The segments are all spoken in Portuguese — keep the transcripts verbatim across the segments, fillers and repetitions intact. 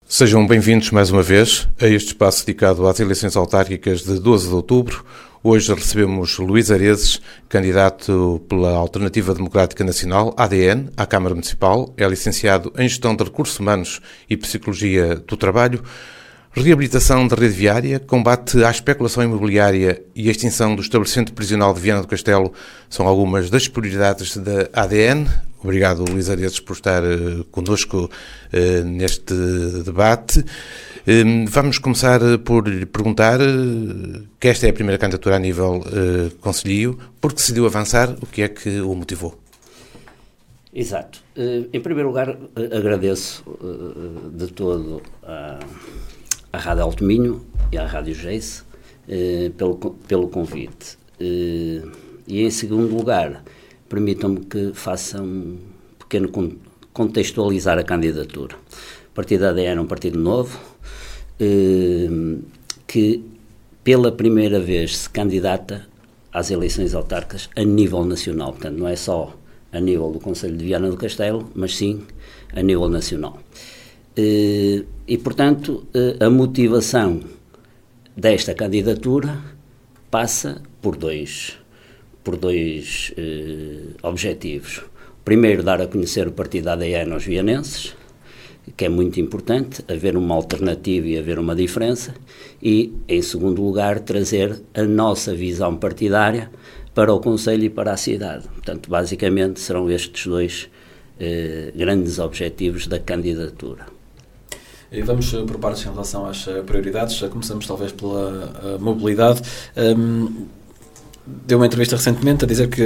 Sejam bem-vindos mais uma vez a este espaço dedicado às eleições autárquicas de doze de outubro. Hoje recebemos Luís Areses, candidato pela Alternativa Democrática Nacional, A D N, à Câmara Municipal. É licenciado em Gestão de Recursos Humanos e Psicologia do Trabalho. Reabilitação da rede viária, combate à especulação imobiliária e a extinção do estabelecimento prisional de Viana do Castelo são algumas das prioridades da A D N. Obrigado, Luís Areses, por estar uh, connosco uh, neste debate. Uh, vamos começar por lhe perguntar uh, que esta é a primeira candidatura a nível uh, concelhio. Por que decidiu avançar? O que é que o motivou? Exato. Uh, em primeiro lugar, uh, agradeço uh, de todo a, a Rádio Alto Minho e à Rádio Geice uh, pelo, pelo convite. Uh, e em segundo lugar, permitam-me que faça um pequeno contextualizar a candidatura. O Partido A D N é um partido novo, eh, que pela primeira vez se candidata às eleições autárquicas a nível nacional. Portanto, não é só a nível do Concelho de Viana do Castelo, mas sim a nível nacional. Eh, e, portanto, eh, a motivação desta candidatura passa por dois por dois eh, objetivos. Primeiro, dar a conhecer o Partido A D N aos vianenses, que é muito importante, haver uma alternativa e haver uma diferença, e, em segundo lugar, trazer a nossa visão partidária para o Concelho e para a cidade. Portanto, basicamente, serão estes dois eh, grandes objetivos da candidatura. E vamos por partes em relação às prioridades. Já começamos, talvez, pela mobilidade. Um, Deu uma entrevista recentemente a dizer que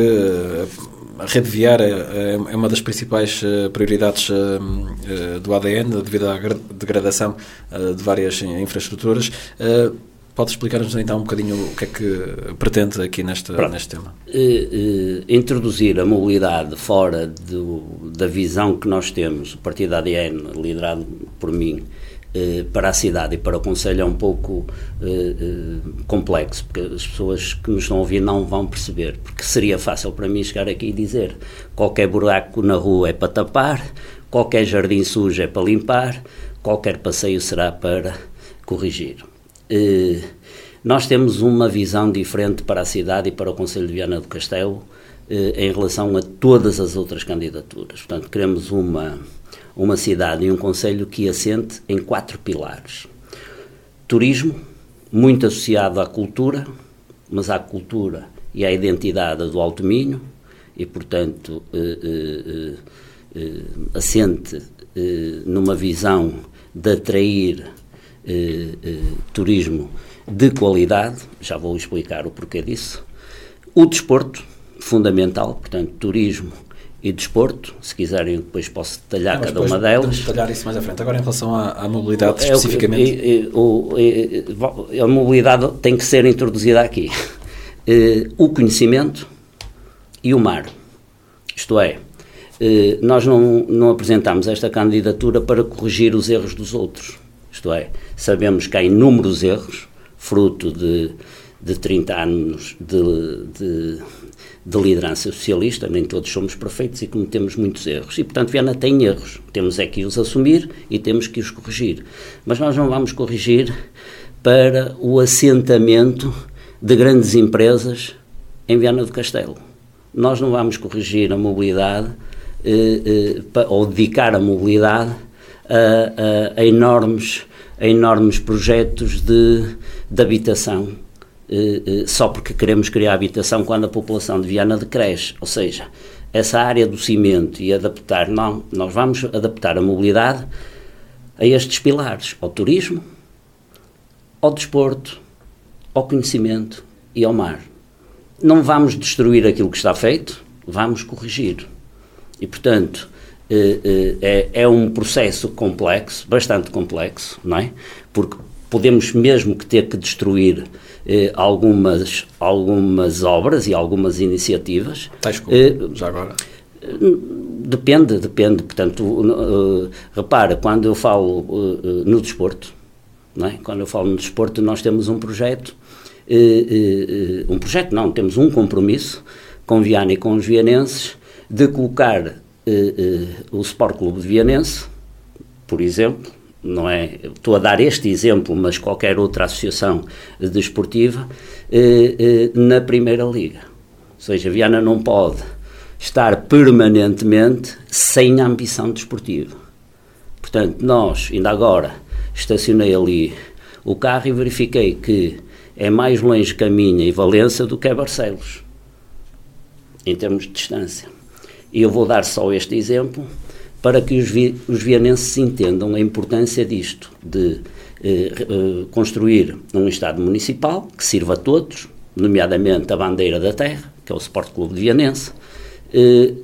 a rede viária é uma das principais prioridades do A D N devido à degradação de várias infraestruturas. Pode explicar-nos então um bocadinho o que é que pretende aqui neste, neste tema? Uh, uh, introduzir a mobilidade fora do, da visão que nós temos, o Partido A D N, liderado por mim, Uh, para a cidade e para o Concelho é um pouco uh, uh, complexo, porque as pessoas que nos estão a ouvir não vão perceber, porque seria fácil para mim chegar aqui e dizer qualquer buraco na rua é para tapar, qualquer jardim sujo é para limpar, qualquer passeio será para corrigir. Uh, nós temos uma visão diferente para a cidade e para o Concelho de Viana do Castelo uh, em relação a todas as outras candidaturas. Portanto, queremos uma uma cidade e um concelho que assente em quatro pilares. Turismo, muito associado à cultura, mas à cultura e à identidade do Alto Minho, e, portanto, eh, eh, eh, assente eh, numa visão de atrair eh, eh, turismo de qualidade, já vou explicar o porquê disso. O desporto, fundamental, portanto, turismo e desporto, se quiserem depois posso detalhar Não, cada uma delas. Podemos detalhar isso mais à frente. Agora em relação à, à mobilidade é, especificamente. É, é, o, é, a mobilidade tem que ser introduzida aqui. É, o conhecimento e o mar. Isto é, é nós não, não apresentamos esta candidatura para corrigir os erros dos outros. Isto é, sabemos que há inúmeros erros, fruto de, de trinta anos de... de de liderança socialista, nem todos somos perfeitos e cometemos muitos erros. E, portanto, Viana tem erros. Temos é que os assumir e temos que os corrigir. Mas nós não vamos corrigir para o assentamento de grandes empresas em Viana do Castelo. Nós não vamos corrigir a mobilidade eh, eh, ou dedicar a mobilidade a, a, a, enormes, a enormes projetos de, de habitação. Uh, uh, só porque queremos criar habitação quando a população de Viana decresce, ou seja, essa área do cimento e adaptar, não, nós vamos adaptar a mobilidade a estes pilares, ao turismo, ao desporto, ao conhecimento e ao mar. Não vamos destruir aquilo que está feito, vamos corrigir. E, portanto, uh, uh, é, é um processo complexo, bastante complexo, não é? Porque podemos mesmo que ter que destruir eh, algumas, algumas obras e algumas iniciativas. Tais como, eh, já agora? Depende, depende. Portanto, uh, repara, quando eu falo uh, no desporto, não é? Quando eu falo no desporto, nós temos um projeto, uh, uh, um projeto não, temos um compromisso com Viana e com os vianenses de colocar uh, uh, o Sport Clube de Vianense, por exemplo, não é? Estou a dar este exemplo, mas qualquer outra associação desportiva, eh, eh, na Primeira Liga. Ou seja, Viana não pode estar permanentemente sem ambição desportiva. Portanto, nós, ainda agora, estacionei ali o carro e verifiquei que é mais longe Caminha e Valença do que é Barcelos, em termos de distância. E eu vou dar só este exemplo para que os, vi, os vianenses entendam a importância disto, de eh, eh, construir um estádio municipal que sirva a todos, nomeadamente a bandeira da terra, que é o Sport Clube de Vianense. Eh,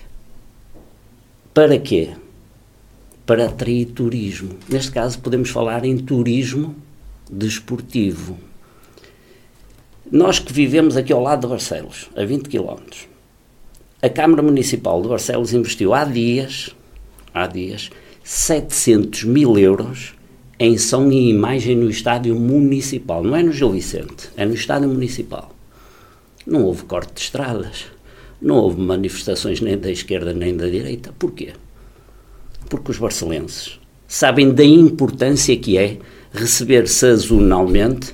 para quê? Para atrair turismo. Neste caso podemos falar em turismo desportivo. Nós que vivemos aqui ao lado de Barcelos, a vinte quilómetros, a Câmara Municipal de Barcelos investiu há dias, há dias, setecentos mil euros em som e imagem no estádio municipal. Não é no Gil Vicente, é no estádio municipal. Não houve corte de estradas, não houve manifestações nem da esquerda nem da direita. Porquê? Porque os barcelenses sabem da importância que é receber sazonalmente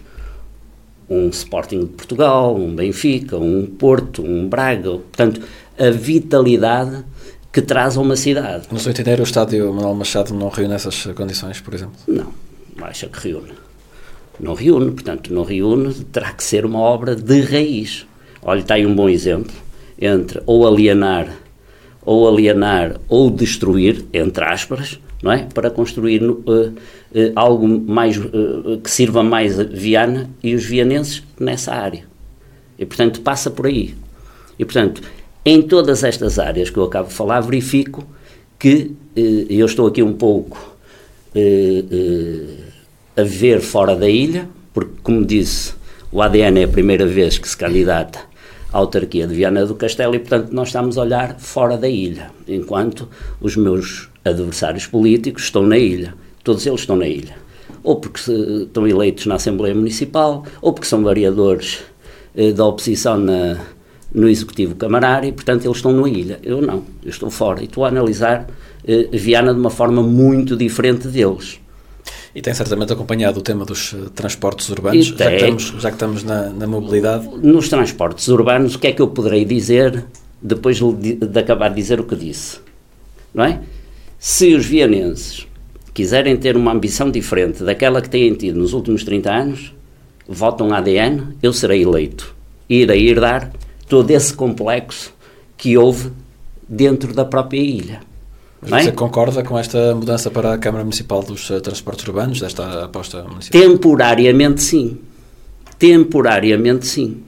um Sporting de Portugal, um Benfica, um Porto, um Braga, portanto, a vitalidade que traz a uma cidade. No seu entender, o estádio Manuel Machado não reúne essas condições, por exemplo? Não, acha que reúne. Não reúne, portanto, não reúne, terá que ser uma obra de raiz. Olha, está aí um bom exemplo, entre ou alienar, ou alienar, ou destruir, entre aspas, não é? Para construir uh, uh, algo mais, uh, que sirva mais a Viana e os vianenses nessa área. E, portanto, passa por aí. E, portanto, em todas estas áreas que eu acabo de falar, verifico que uh, eu estou aqui um pouco uh, uh, a ver fora da ilha, porque, como disse, o A D N é a primeira vez que se candidata à autarquia de Viana do Castelo e, portanto, nós estamos a olhar fora da ilha, enquanto os meus adversários políticos estão na ilha. Todos eles estão na ilha. Ou porque estão eleitos na Assembleia Municipal, ou porque são vereadores eh, da oposição na, no Executivo Camarário, e, portanto, eles estão na ilha. Eu não, eu estou fora. E estou a analisar eh, Viana de uma forma muito diferente deles. E tem certamente acompanhado o tema dos uh, transportes urbanos, já que estamos, já que estamos na, na mobilidade. Nos transportes urbanos, o que é que eu poderei dizer depois de, de acabar de dizer o que disse? Não é? Se os vianenses quiserem ter uma ambição diferente daquela que têm tido nos últimos trinta anos, votam A D N, eu serei eleito. E irei herdar todo esse complexo que houve dentro da própria ilha. Mas você é? Concorda com esta mudança para a Câmara Municipal dos uh, Transportes Urbanos, desta aposta municipal? Temporariamente sim. Temporariamente sim.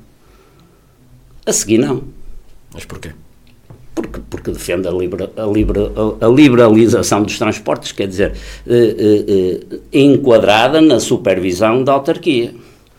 A seguir não. Mas porquê? Porque, porque defende a, libera, a, libera, a liberalização dos transportes, quer dizer, eh, eh, eh, enquadrada na supervisão da autarquia.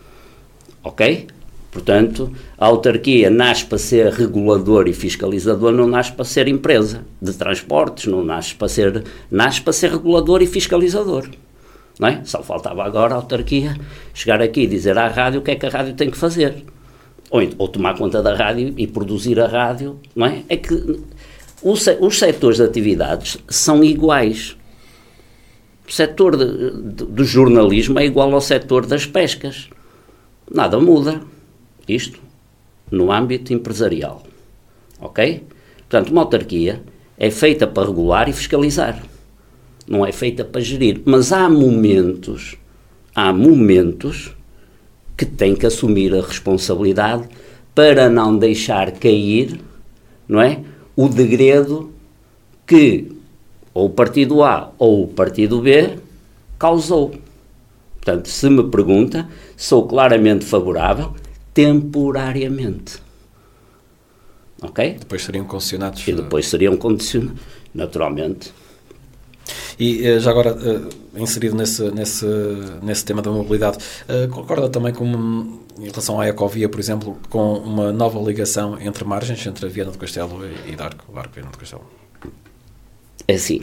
Ok? Portanto, a autarquia nasce para ser regulador e fiscalizador, não nasce para ser empresa de transportes, não nasce para ser, nasce para ser regulador e fiscalizador. Não é? Só faltava agora a autarquia chegar aqui e dizer à rádio o que é que a rádio tem que fazer. Ou, ou tomar conta da rádio e produzir a rádio, não é? É que os, os setores de atividades são iguais. O setor de, de, do jornalismo é igual ao setor das pescas. Nada muda. Isto no âmbito empresarial. Ok? Portanto, uma autarquia é feita para regular e fiscalizar. Não é feita para gerir. Mas há momentos, há momentos que tem que assumir a responsabilidade para não deixar cair, não é, o degredo que ou o partido A ou o partido B causou. Portanto, se me pergunta, sou claramente favorável temporariamente. Ok? Depois seriam concessionados. E depois seriam condicionados, naturalmente. E já agora, inserido nesse, nesse, nesse tema da mobilidade, concorda também com, em relação à Ecovia, por exemplo, com uma nova ligação entre margens, entre a Viana do Castelo e Darco, Darco Viana do Castelo? É assim,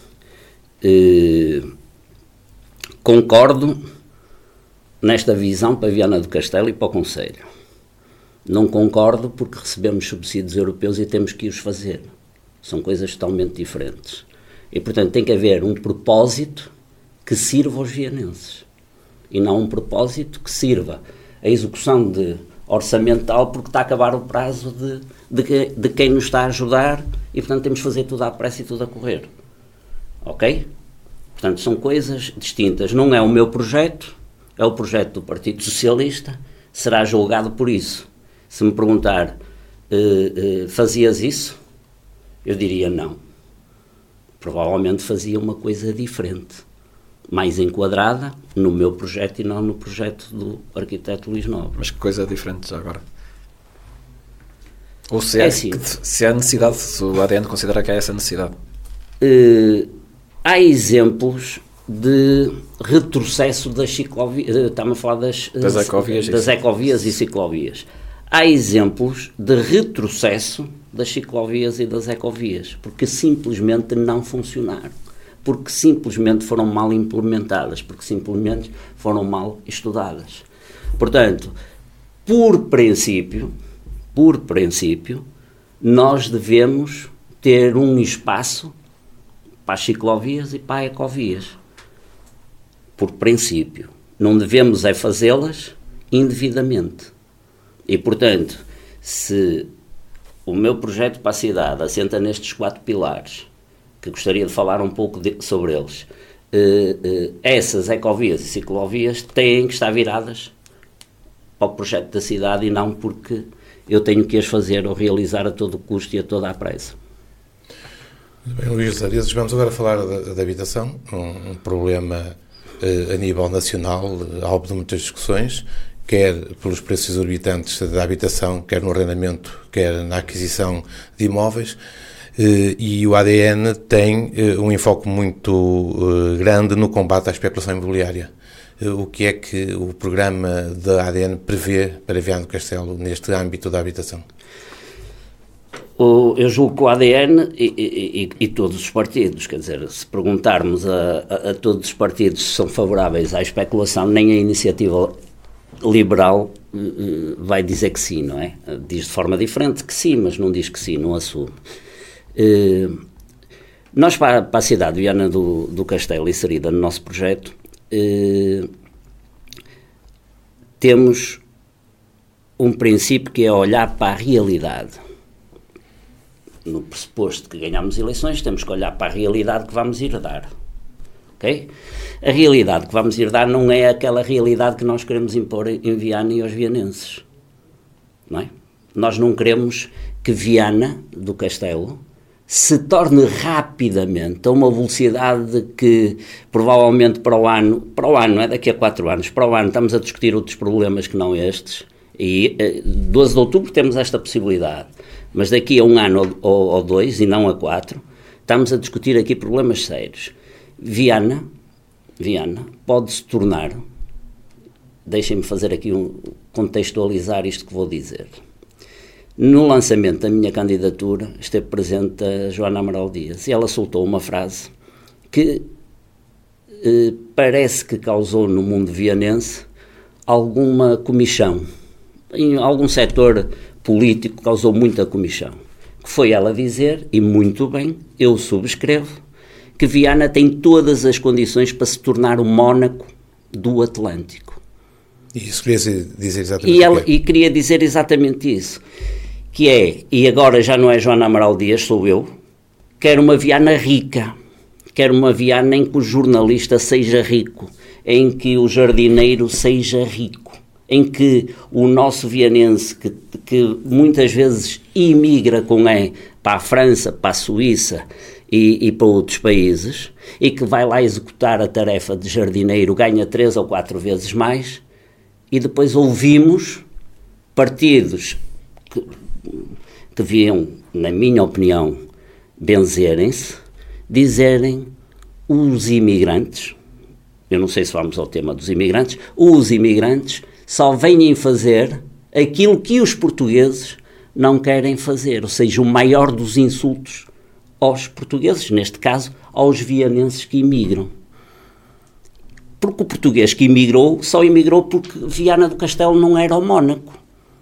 eh, concordo nesta visão para a Viana do Castelo e para o Conselho. Não concordo porque recebemos subsídios europeus e temos que os fazer. São coisas totalmente diferentes. E, portanto, tem que haver um propósito que sirva aos vianenses e não um propósito que sirva a execução de orçamental porque está a acabar o prazo de, de, de quem nos está a ajudar e, portanto, temos de fazer tudo à pressa e tudo a correr. Ok? Portanto, são coisas distintas. Não é o meu projeto, é o projeto do Partido Socialista, será julgado por isso. Se me perguntar, uh, uh, fazias isso? Eu diria não. Provavelmente fazia uma coisa diferente, mais enquadrada no meu projeto e não no projeto do arquiteto Luís Nobre. Mas que coisa diferente já agora? Ou se, é é assim, que, se há necessidade, se o A D N considera que há essa necessidade? Uh, há exemplos de retrocesso das ciclovias, estamos a falar das, das, ecovias, das ecovias e ciclovias. Há exemplos de retrocesso das ciclovias e das ecovias, porque simplesmente não funcionaram, porque simplesmente foram mal implementadas, porque simplesmente foram mal estudadas. Portanto, por princípio, por princípio, nós devemos ter um espaço para as ciclovias e para as ecovias. Por princípio. Não devemos é fazê-las indevidamente. E, portanto, se o meu projeto para a cidade assenta nestes quatro pilares, que gostaria de falar um pouco de, sobre eles, eh, eh, essas ecovias e ciclovias têm que estar viradas para o projeto da cidade e não porque eu tenho que as fazer ou realizar a todo custo e a toda a pressa. Bem, Luís Aredes, vamos agora falar da, da habitação, um, um problema eh, a nível nacional, alvo de muitas discussões, quer pelos preços exorbitantes da habitação, quer no arrendamento, quer na aquisição de imóveis, eh, e o A D N tem eh, um enfoque muito eh, grande no combate à especulação imobiliária. Eh, o que é que o programa da A D N prevê para Viana do Castelo neste âmbito da habitação? O, eu julgo que o A D N e, e, e todos os partidos, quer dizer, se perguntarmos a, a, a todos os partidos se são favoráveis à especulação, nem a iniciativa liberal uh, vai dizer que sim, não é? Diz de forma diferente que sim, mas não diz que sim, não assume. Uh, nós, para, para a cidade de Viana do, do Castelo, inserida no nosso projeto, uh, temos um princípio que é olhar para a realidade. No pressuposto que ganhamos eleições, temos que olhar para a realidade que vamos herdar. Okay? A realidade que vamos herdar não é aquela realidade que nós queremos impor em Viana e aos vianenses. Não é? Nós não queremos que Viana do Castelo se torne rapidamente a uma velocidade que provavelmente para o ano, para o ano, não é daqui a quatro anos, para o ano estamos a discutir outros problemas que não estes, e doze de outubro temos esta possibilidade, mas daqui a um ano ou, ou dois, e não a quatro, estamos a discutir aqui problemas sérios. Viana, Viana pode-se tornar, deixem-me fazer aqui um, contextualizar isto que vou dizer. No lançamento da minha candidatura esteve presente a Joana Amaral Dias e ela soltou uma frase que eh, parece que causou no mundo vianense alguma comichão. Em algum setor político causou muita comichão. Que foi ela dizer, e muito bem, eu subscrevo, que Viana tem todas as condições para se tornar o Mónaco do Atlântico. E isso queria dizer exatamente e, ela, e queria dizer exatamente isso, que é, e agora já não é Joana Amaral Dias, sou eu, quero uma Viana rica, quero uma Viana em que o jornalista seja rico, em que o jardineiro seja rico, em que o nosso vianense, que, que muitas vezes imigra com E para a França, para a Suíça e, e para outros países, e que vai lá executar a tarefa de jardineiro, ganha três ou quatro vezes mais, e depois ouvimos partidos que, que deviam, na minha opinião, benzerem-se, dizerem os imigrantes, eu não sei se vamos ao tema dos imigrantes, os imigrantes só vêm fazer aquilo que os portugueses não querem fazer, ou seja, o maior dos insultos aos portugueses, neste caso, aos vianenses que imigram. Porque o português que imigrou, só imigrou porque Viana do Castelo não era o Mónaco.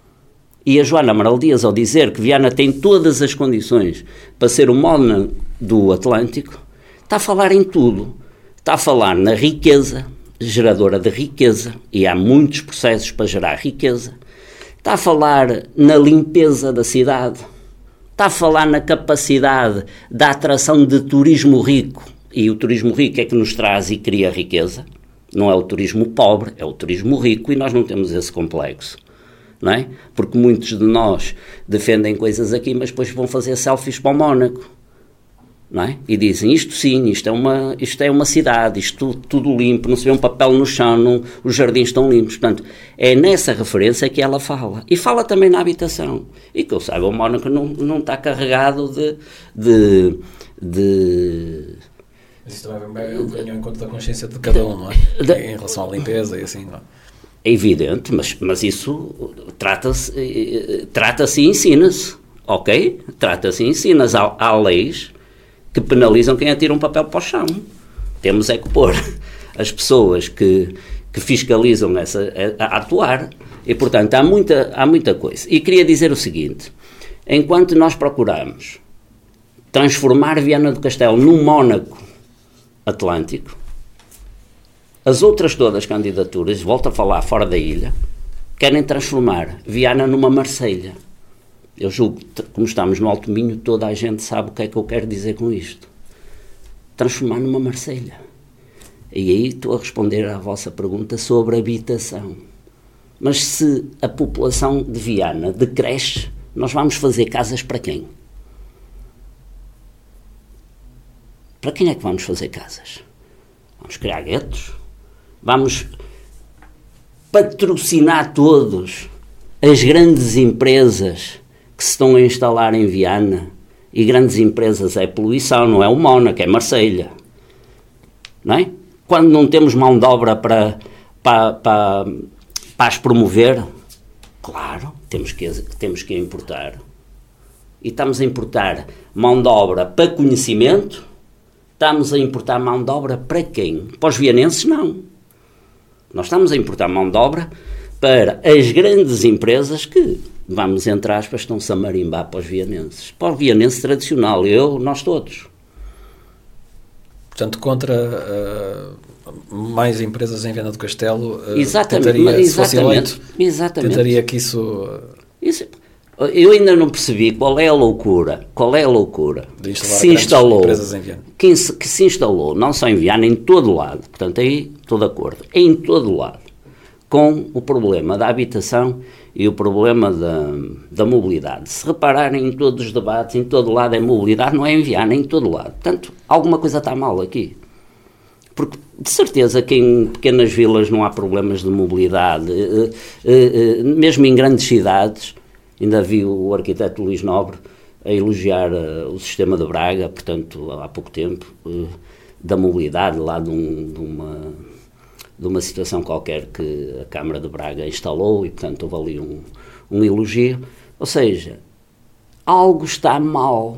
E a Joana Amaral Dias, ao dizer que Viana tem todas as condições para ser o Mónaco do Atlântico, está a falar em tudo. está a falar na riqueza, geradora de riqueza, e há muitos processos para gerar riqueza. Está a falar na limpeza da cidade. Está a falar na capacidade da atração de turismo rico. E o turismo rico é que nos traz e cria riqueza. Não é o turismo pobre, é o turismo rico, e nós não temos esse complexo. Não é? Porque muitos de nós defendem coisas aqui, mas depois vão fazer selfies para o Mónaco. Não é? E dizem, isto sim, isto é uma, isto é uma cidade, isto tudo, tudo limpo, não se vê um papel no chão, não, os jardins estão limpos. Portanto, é nessa referência que ela fala. E fala também na habitação. E que eu saiba, o Mónaco não, não está carregado de... de, de Mas isso também é um bocadinho em conta da consciência de cada um, não é? De, em relação à limpeza e assim, não é? É evidente, mas, mas isso trata-se, trata-se e ensina-se, ok? Trata-se e ensina-se. Há, há leis que penalizam quem atira um papel para o chão. Temos é que pôr as pessoas que, que fiscalizam essa, a, a atuar. E, portanto, há muita, há muita coisa. E queria dizer o seguinte, enquanto nós procuramos transformar Viana do Castelo num Mónaco Atlântico, as outras todas candidaturas, volto a falar fora da ilha, querem transformar Viana numa Marselha. Eu julgo que, como estamos no Alto Minho, toda a gente sabe o que é que eu quero dizer com isto. Transformar numa Marselha. E aí estou a responder à vossa pergunta sobre habitação. Mas se a população de Viana decresce, nós vamos fazer casas para quem? Para quem é que vamos fazer casas? Vamos criar guetos? Vamos patrocinar todos as grandes empresas que se estão a instalar em Viana? E grandes empresas é poluição, não é o Mónaco, é Marselha. Não é? Quando não temos mão de obra para, para, para, para as promover, claro, temos que, temos que importar. E estamos a importar mão de obra para conhecimento, estamos a importar mão de obra para quem? Para os vianenses, não. Nós estamos a importar mão de obra para as grandes empresas que, vamos entre aspas, estão-se a marimbar para os vianenses. Para o vianense tradicional, eu, nós todos. Portanto, contra uh, mais empresas em Viana do Castelo, uh, exatamente, tentaria, mas, exatamente, se fosse eleito, exatamente. tentaria que isso... Uh, isso... Eu ainda não percebi qual é a loucura, qual é a loucura de que se instalou, empresas em Viana. Que, se, que se instalou, não só em Viana, em todo lado, portanto aí estou de acordo, em todo lado, com o problema da habitação e o problema da, da mobilidade. Se repararem em todos os debates, em todo lado é mobilidade, não é em Viana, é em todo lado. Portanto, alguma coisa está mal aqui. Porque, de certeza, que em pequenas vilas não há problemas de mobilidade, eh, eh, eh, mesmo em grandes cidades. Ainda vi o arquiteto Luís Nobre a elogiar uh, o sistema de Braga, portanto, há pouco tempo, uh, da mobilidade lá de, um, de, uma, de uma situação qualquer que a Câmara de Braga instalou e, portanto, houve ali um, um elogio. Ou seja, algo está mal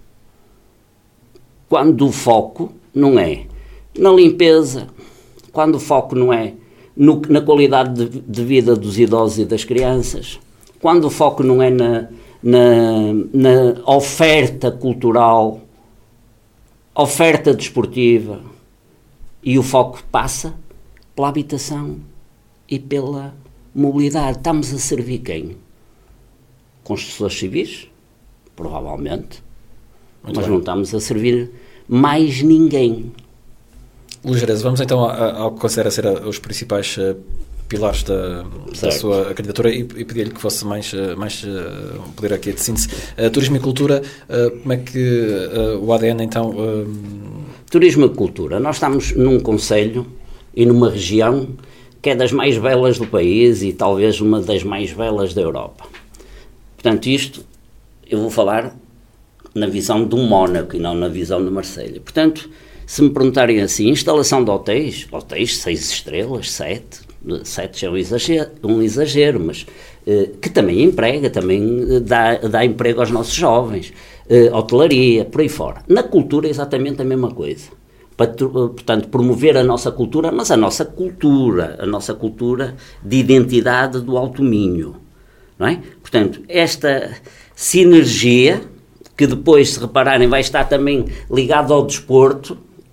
quando o foco não é na limpeza, quando o foco não é no, na qualidade de, de vida dos idosos e das crianças, quando o foco não é na, na, na oferta cultural, oferta desportiva, e o foco passa pela habitação e pela mobilidade. Estamos a servir quem? Construtores civis? Provavelmente. Muito mas bem. Não estamos a servir mais ninguém. Luís Jerez, vamos então ao que considera ser os principais uh, pilares da, da sua candidatura e, e pedir-lhe que fosse mais, mais uh, um poder aqui de síntese. Uh, turismo e cultura, uh, como é que uh, o A D N então... Uh... Turismo e cultura, nós estamos num concelho e numa região que é das mais belas do país e talvez uma das mais belas da Europa. Portanto, isto eu vou falar na visão de um Mónaco e não na visão de Marselha. Portanto, se me perguntarem assim, instalação de hotéis, hotéis seis estrelas, sete, sete é um exagero, um exagero mas eh, que também emprega, também dá, dá emprego aos nossos jovens, eh, hotelaria, por aí fora. Na cultura é exatamente a mesma coisa. Portanto, promover a nossa cultura, mas a nossa cultura, a nossa cultura de identidade do Alto Minho, não é? Portanto, esta sinergia, que depois, se repararem, vai estar também ligado ao desporto,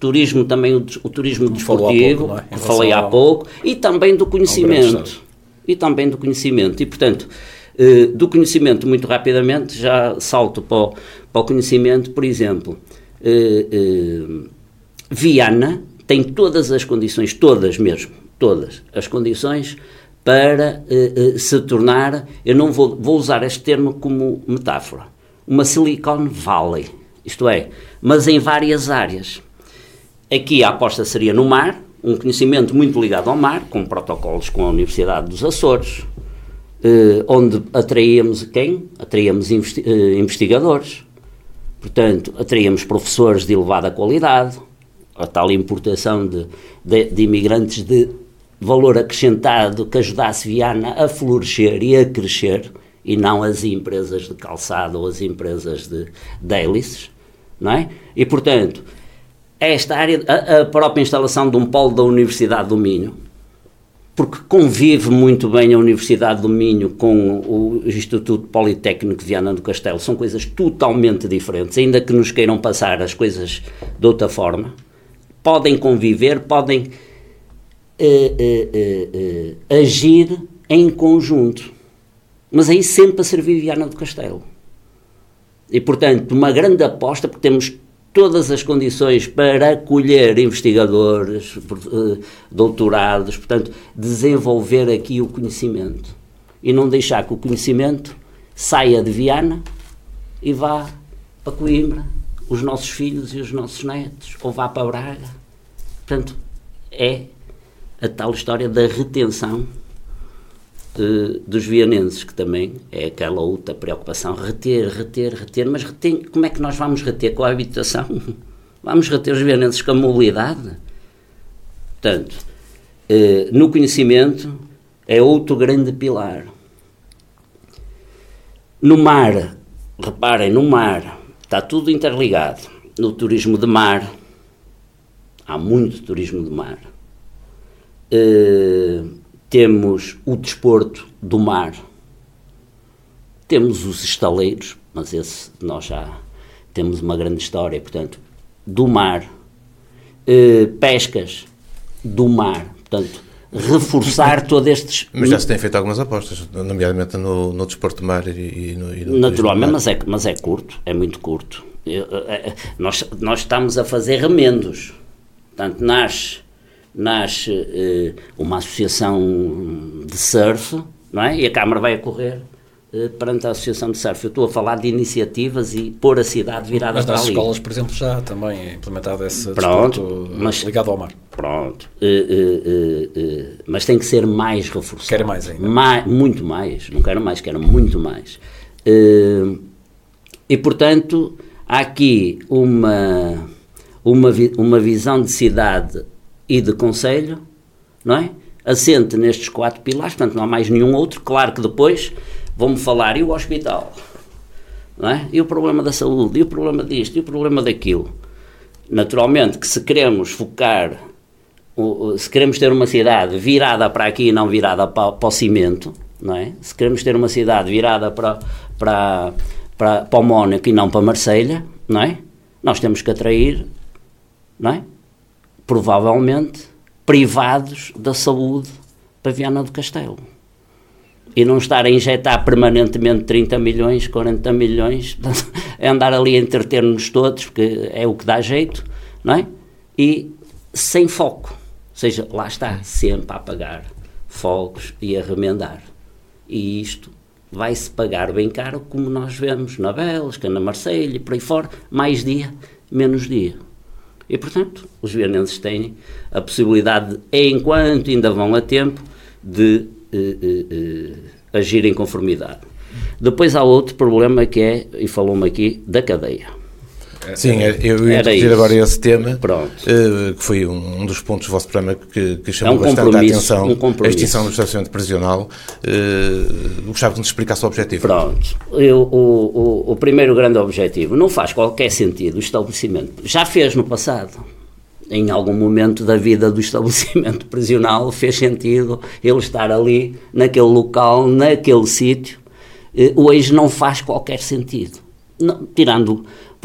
turismo também, o, o turismo Como desportivo, falou há pouco, não é? que falei há ao... pouco, e também do conhecimento. E também do conhecimento. E, portanto, eh, do conhecimento, muito rapidamente, já salto para o, para o conhecimento, por exemplo, eh, eh, Viana tem todas as condições, todas mesmo, todas as condições para eh, eh, se tornar, eu não vou, vou usar este termo como metáfora, uma Silicon Valley, isto é, mas em várias áreas. Aqui a aposta seria no mar, um conhecimento muito ligado ao mar, com protocolos com a Universidade dos Açores, eh, onde atraíamos quem? Atraíamos investi- eh, investigadores, portanto, atraíamos professores de elevada qualidade, a tal importação de, de, de imigrantes de valor acrescentado que ajudasse Viana a florescer e a crescer, e não as empresas de calçado ou as empresas de, de hélices, não é? E, portanto, esta área, a, a própria instalação de um polo da Universidade do Minho, porque convive muito bem a Universidade do Minho com o Instituto Politécnico de Viana do Castelo, são coisas totalmente diferentes, ainda que nos queiram passar as coisas de outra forma, podem conviver, podem eh, eh, eh, eh, agir em conjunto, mas aí sempre a servir Viana do Castelo. E, portanto, uma grande aposta, porque temos todas as condições para acolher investigadores, doutorados, portanto, desenvolver aqui o conhecimento e não deixar que o conhecimento saia de Viana e vá para Coimbra, os nossos filhos e os nossos netos, ou vá para Braga. Portanto, é a tal história da retenção de, dos vianenses, que também é aquela outra preocupação, reter, reter, reter, mas reter, como é que nós vamos reter com a habitação? Vamos reter os vianenses com a mobilidade? Portanto, eh, no conhecimento é outro grande pilar. No mar, reparem, no mar está tudo interligado. No turismo de mar, há muito turismo de mar. Uh, temos o desporto do mar, temos os estaleiros, mas esse nós já temos uma grande história, portanto, do mar, uh, pescas do mar, portanto, reforçar todos estes... Mas já se tem feito algumas apostas, nomeadamente no, no desporto de mar e, e no, e no naturalmente, mas é, mas é curto, é muito curto. Eu, é, nós, nós estamos a fazer remendos, portanto, nasce, nasce eh, uma associação de surf, não é? E a Câmara vai a correr eh, perante a associação de surf. Eu estou a falar de iniciativas e pôr a cidade virada mas para ali. Mas nas escolas, por exemplo, já também é implementado esse pronto, desporto mas, ligado ao mar. Pronto, uh, uh, uh, uh, mas tem que ser mais reforçado. Quero mais ainda. Mais, muito mais, não quero mais, quero muito mais. Uh, e, portanto, há aqui uma, uma, uma visão de cidade e de concelho, não é? Assente nestes quatro pilares, portanto não há mais nenhum outro. Claro que depois vão-me falar, e o hospital, não é? E o problema da saúde, e o problema disto, e o problema daquilo. Naturalmente que se queremos focar, se queremos ter uma cidade virada para aqui e não virada para, para o cimento, não é? Se queremos ter uma cidade virada para, para, para, para o Mónaco e não para Marselha, não é? Nós temos que atrair, não é? Provavelmente privados da saúde para Viana do Castelo. E não estar a injetar permanentemente trinta milhões, quarenta milhões, é andar ali a entreter-nos todos, porque é o que dá jeito, não é? E sem foco. Ou seja, lá está, sempre a apagar fogos e a remendar. E isto vai-se pagar bem caro, como nós vemos na Bélgica, na Marselha e por aí fora, mais dia, menos dia. E, portanto, os vianenses têm a possibilidade, de, enquanto ainda vão a tempo, de eh, eh, eh, agir em conformidade. Depois há outro problema que é, e falou-me aqui, da cadeia. Sim, eu ia introduzir agora esse tema, uh, que foi um, um dos pontos do vosso programa que, que chamou é um bastante a atenção, um a extinção do estacionamento prisional. Uh, gostava de nos explicar o objetivo. Pronto, eu, o, o, o primeiro grande objetivo, não faz qualquer sentido o estabelecimento, já fez no passado, em algum momento da vida do estabelecimento prisional, fez sentido ele estar ali, naquele local, naquele sítio, uh, hoje não faz qualquer sentido, não, tirando...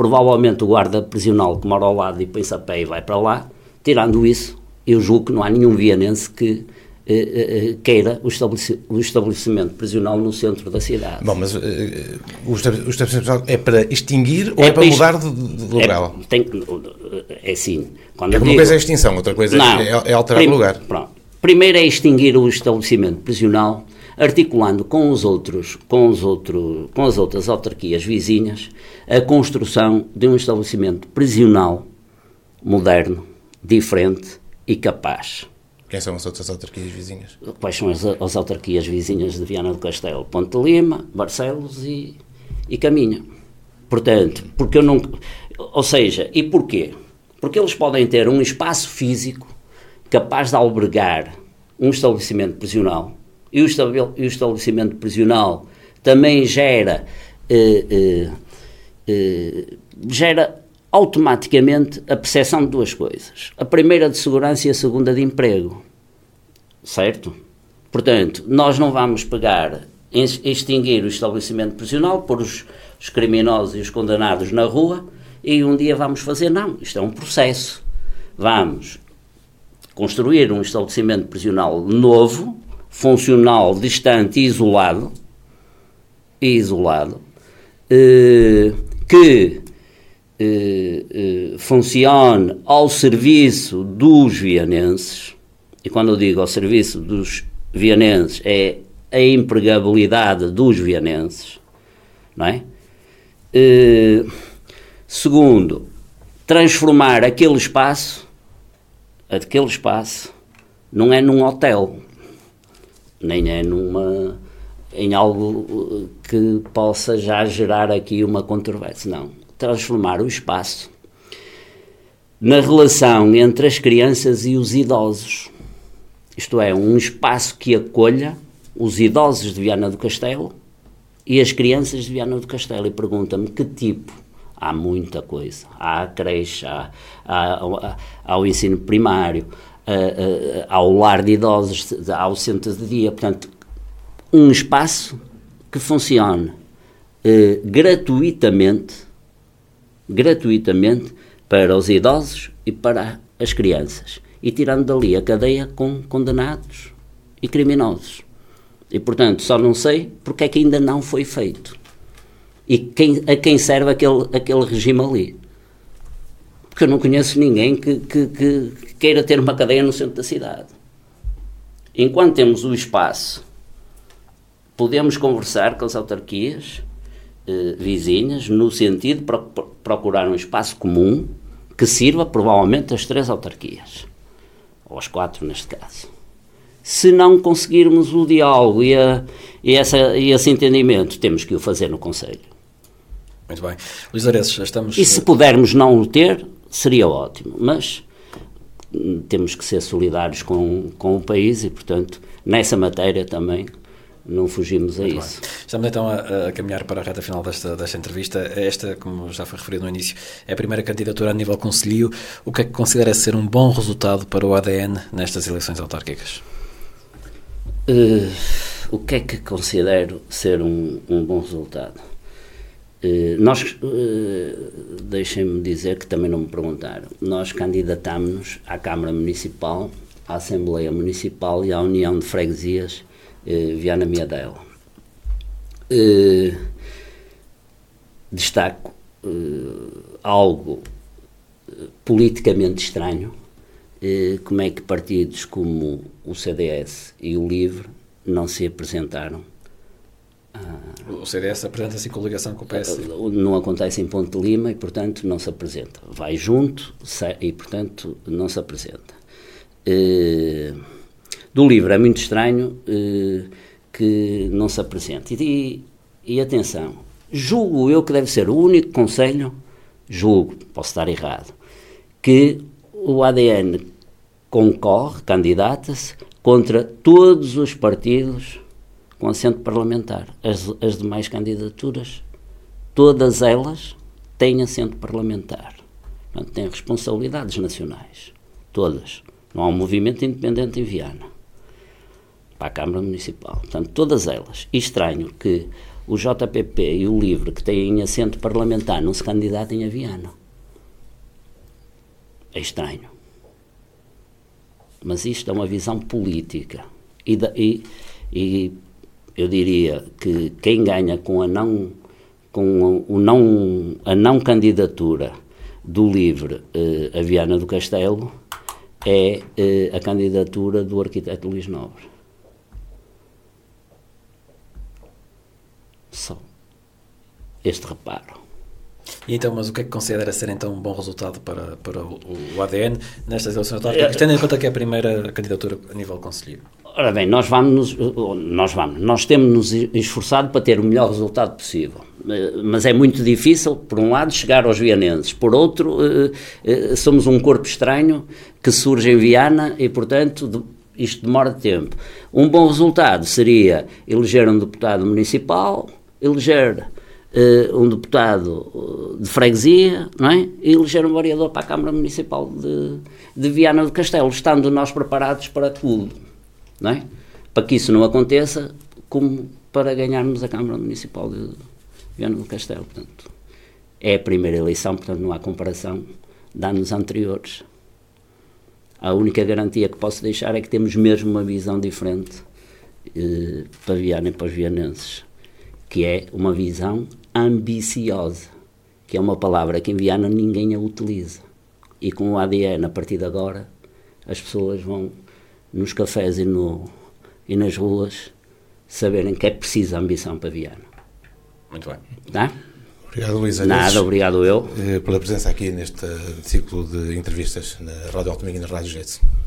provavelmente o guarda prisional que mora ao lado e põe-se a pé e vai para lá. Tirando isso, eu julgo que não há nenhum vianense que eh, eh, queira o, estabelec o estabelecimento prisional no centro da cidade. Bom, mas uh, o estabelecimento prisional é para extinguir ou é, é para mudar de, de lugar? É, tem, é assim. Quando é uma digo, coisa é a extinção, outra coisa não, é, é alterar o lugar. Pronto. Primeiro é extinguir o estabelecimento prisional, articulando com os outros, com os outros, com as outras autarquias vizinhas, a construção de um estabelecimento prisional moderno, diferente e capaz. Quem são as outras autarquias vizinhas? Quais são as, as autarquias vizinhas de Viana do Castelo? Ponte de Lima, Barcelos e, e Caminha. Portanto, porque eu não... Ou seja, e porquê? Porque eles podem ter um espaço físico capaz de albergar um estabelecimento prisional, e o, e o estabelecimento prisional também gera, eh, eh, eh, gera automaticamente a percepção de duas coisas. A primeira de segurança e a segunda de emprego. Certo? Portanto, nós não vamos pegar, extinguir o estabelecimento prisional, pôr os, os criminosos e os condenados na rua e um dia vamos fazer, não. Isto é um processo. Vamos construir um estabelecimento prisional novo, funcional, distante e isolado, e isolado, eh, que eh, eh, funcione ao serviço dos vianenses, e quando eu digo ao serviço dos vianenses é a empregabilidade dos vianenses, não é? Eh, segundo, transformar aquele espaço, aquele espaço não é num hotel, nem é numa, em algo que possa já gerar aqui uma controvérsia, não. Transformar o espaço na relação entre as crianças e os idosos. Isto é, um espaço que acolha os idosos de Viana do Castelo e as crianças de Viana do Castelo. E pergunta-me que tipo. Há muita coisa. Há a creche, há, há, há, há o ensino primário, há, há o lar de idosos, há o centro de dia. Portanto, um espaço que funcione eh, gratuitamente, gratuitamente para os idosos e para as crianças. E tirando dali a cadeia com condenados e criminosos. E, portanto, só não sei porque é que ainda não foi feito. E quem, a quem serve aquele, aquele regime ali. Porque eu não conheço ninguém que, que, que queira ter uma cadeia no centro da cidade. Enquanto temos o espaço, podemos conversar com as autarquias eh, vizinhas, no sentido de pro, procurar um espaço comum que sirva provavelmente às três autarquias. Ou às quatro, neste caso. Se não conseguirmos o diálogo e, a, e, essa, e esse entendimento, temos que o fazer no Conselho. Muito bem. Luís Areces, estamos... E se pudermos não o ter, seria ótimo, mas temos que ser solidários com, com o país e, portanto, nessa matéria também não fugimos a Muito isso. Bem. Estamos então a, a caminhar para a reta final desta, desta entrevista. Esta, como já foi referido no início, é a primeira candidatura a nível concelhio. O que é que considera ser um bom resultado para o A D N nestas eleições autárquicas? Uh, o que é que considero ser um, um bom resultado? Uh, nós, uh, deixem-me dizer que também não me perguntaram, nós candidatámos-nos à Câmara Municipal, à Assembleia Municipal e à União de Freguesias uh, Viana Miadela. Uh, destaco uh, algo uh, politicamente estranho, uh, como é que partidos como o C D S e o LIVRE não se apresentaram. O C D S apresenta-se em coligação com o P S. Não acontece em Ponte de Lima e, portanto, não se apresenta. Vai junto e, portanto, não se apresenta. Uh, do LIVRE é muito estranho uh, que não se apresente. E, e atenção, julgo eu que deve ser o único conselho, julgo, posso estar errado, que o A D N concorre, candidata-se contra todos os partidos com assento parlamentar. As, as demais candidaturas, todas elas têm assento parlamentar. Portanto, têm responsabilidades nacionais. Todas. Não há um movimento independente em Viana para a Câmara Municipal. Portanto, todas elas. E estranho que o J P P e o LIVRE, que têm assento parlamentar, não se candidatem a Viana. É estranho. Mas isto é uma visão política. E, e, e eu diria que quem ganha com a não, com o não, a não candidatura do LIVRE eh, a Viana do Castelo é eh, a candidatura do arquiteto Luís Nobre. Só este reparo. E então, mas o que é que considera ser então um bom resultado para, para o, o A D N nestas eleições autárquicas, tendo em conta que é a primeira candidatura a nível conselheiro? Ora bem, nós vamos, nós vamos, nós temos nos esforçado para ter o melhor resultado possível, mas é muito difícil, por um lado, chegar aos vianenses, por outro, somos um corpo estranho que surge em Viana e, portanto, isto demora tempo. Um bom resultado seria eleger um deputado municipal, eleger uh, um deputado de freguesia, não é? E eleger um vereador para a Câmara Municipal de, de Viana do Castelo, estando nós preparados para tudo, não é? Para que isso não aconteça, como para ganharmos a Câmara Municipal de Viana do Castelo. Portanto, é a primeira eleição, portanto não há comparação de anos anteriores. A única garantia que posso deixar é que temos mesmo uma visão diferente eh, para Viana e para os vianenses, que é uma visão ambiciosa, que é uma palavra que em Viana ninguém a utiliza. E com o A D N, a partir de agora, as pessoas vão nos cafés e, no, e nas ruas saberem que é preciso ambição para Viana. Muito bem. Tá? Obrigado, Luís Aredes. Nada, obrigado eu. Pela presença aqui neste ciclo de entrevistas na Rádio Alto Minho e na Rádio Jazz.